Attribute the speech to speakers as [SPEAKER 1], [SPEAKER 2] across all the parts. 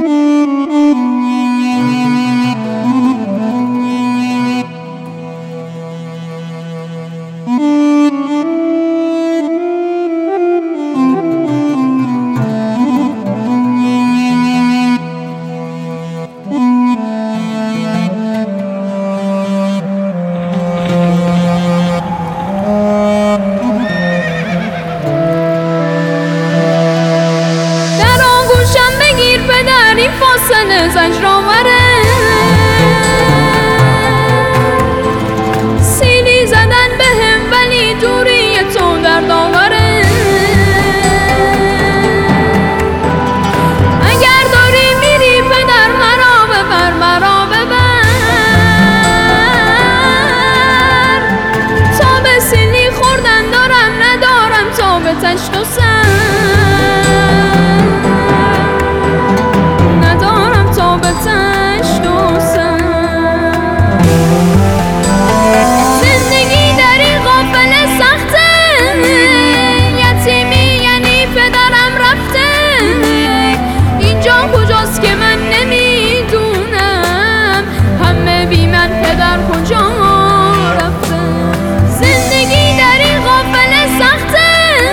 [SPEAKER 1] این فاصله زجرآوره، سیلی زدن بهم ولی دوری تو درد آوره. اگر داری میری پدر مرا ببر، مرا ببر، تا به سیلی خوردن دارم ندارم تا به تشت و سر. زندگی در این قافله سخته، یتیمی یعنی پدرم رفته. اینجا کجاست که من نمیدونم، همه بی من پدر کجا رفته. زندگی در این قافله سخته،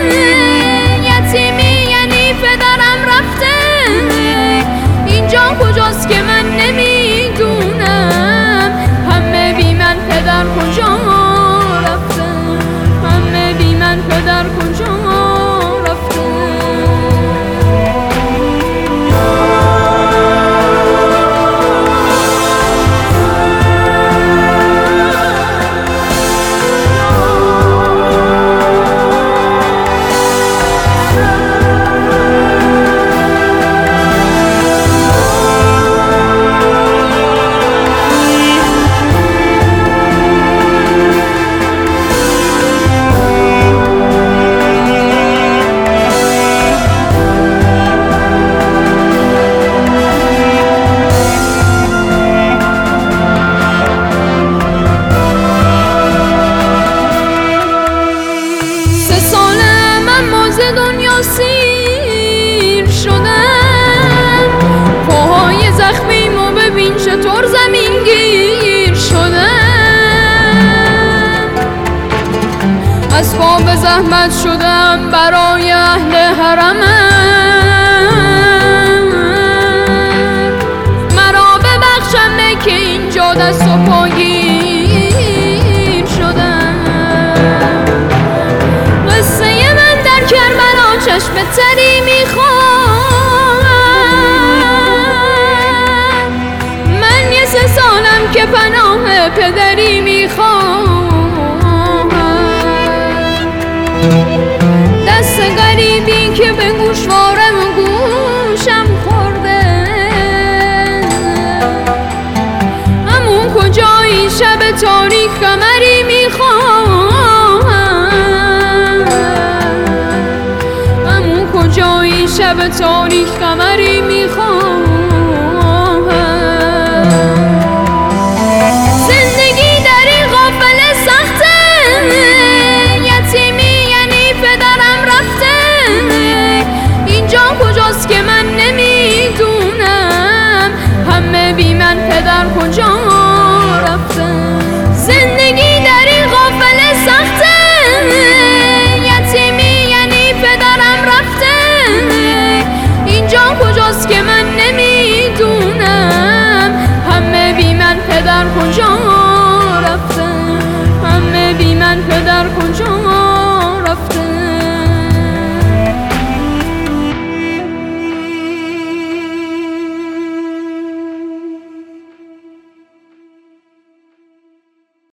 [SPEAKER 1] یتیمی یعنی پدرم رفته. اینجا کجاست که من نمیدونم، همه بی من پدر کجا رفته، همه بی من پدر کجا رفته. دنیا سیر شدم، پاهای زخمیمو ببین چطور زمین گیر شدم. از پا به زحمت شدم برای اهل حرمم، مرا ببخشم که اینجا دست و پاگیر شدم. قصه من در کربلا چشم تری میخوام، من یه 3 سالم که پناه پدری میخوام. دست غریبی که به گوشوارم و گوشم خورده، همون کجایی شب تاریک قمری میخوام، همون کجایی شب تاریک قمری میخوام.